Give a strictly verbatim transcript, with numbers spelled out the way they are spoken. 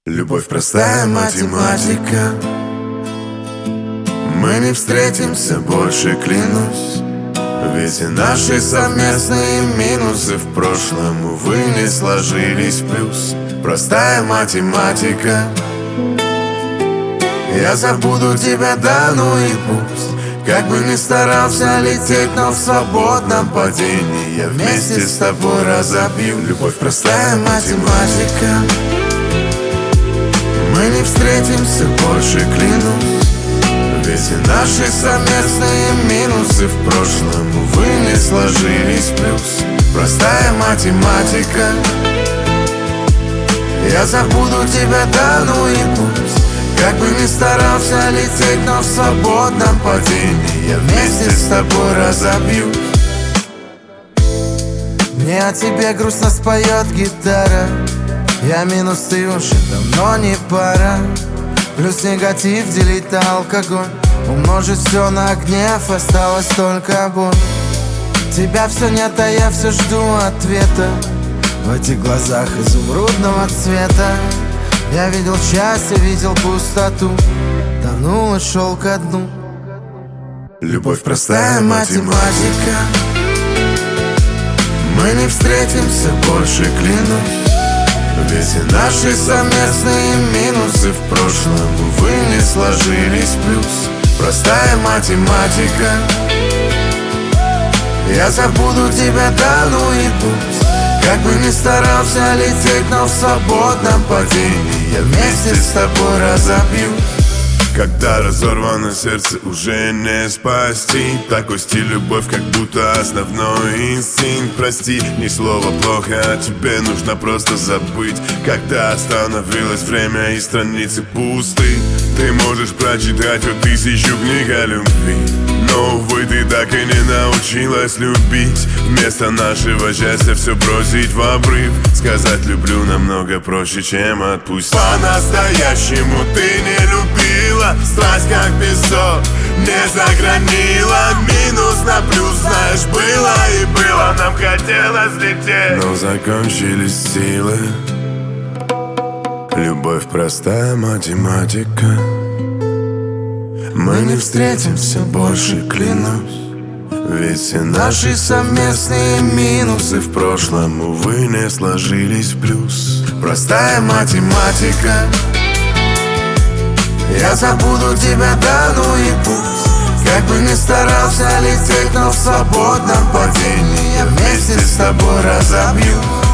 Любовь простая математика. Мы не встретимся больше, клянусь. Ведь и наши совместные минусы в прошлом, увы, не сложились в плюс. Простая математика. Я забуду тебя, да ну и пусть. Как бы ни старался лететь, но в свободном падении я вместе с тобой разобью. Любовь простая математика. Мы не встретимся больше, клянусь. Ведь и наши совместные минусы в прошлом, увы, не сложились в плюс. Простая математика. Я забуду тебя, да ну и пусть. Как бы ни старался лететь, но в свободном падении я вместе с тобой разобьюсь. Мне о тебе грустно споет гитара. Я минус, ты уже давно не пара. Плюс негатив делить на алкоголь. Умножить все на гнев, осталось только боль. Тебя все нет, а я все жду ответа. В этих глазах изумрудного цвета я видел счастье, видел пустоту. Тонул и шел ко дну. Любовь простая математика. Мы не встретимся больше, клянусь. Ведь и наши совместные минусы в прошлом, увы, не сложились в плюс. Простая математика. Я забуду тебя, да ну и пусть. Как бы ни старался лететь, но в свободном падении я вместе с тобой разобьюсь. Когда разорвано сердце, уже не спасти. Такой стиль любовь, как будто основной инстинкт. Прости, ни слова плохо, а тебе нужно просто забыть. Когда остановилось время и страницы пусты, ты можешь прочитать о тысячу книг о любви, но, увы, ты так и не научилась любить. Вместо нашего счастья все бросить в обрыв. Сказать люблю намного проще, чем отпустить. По-настоящему ты не любила. Страсть как песок не загранила. Минус на плюс, знаешь, было и было. Нам хотелось лететь, но закончились силы. Любовь простая математика. Мы не встретимся больше, клянусь. Ведь все наши совместные минусы в прошлом, увы, не сложились в плюс. Простая математика. Я забуду тебя, да ну и пусть. Как бы ни старался лететь, но в свободном падении я вместе с тобой разобью.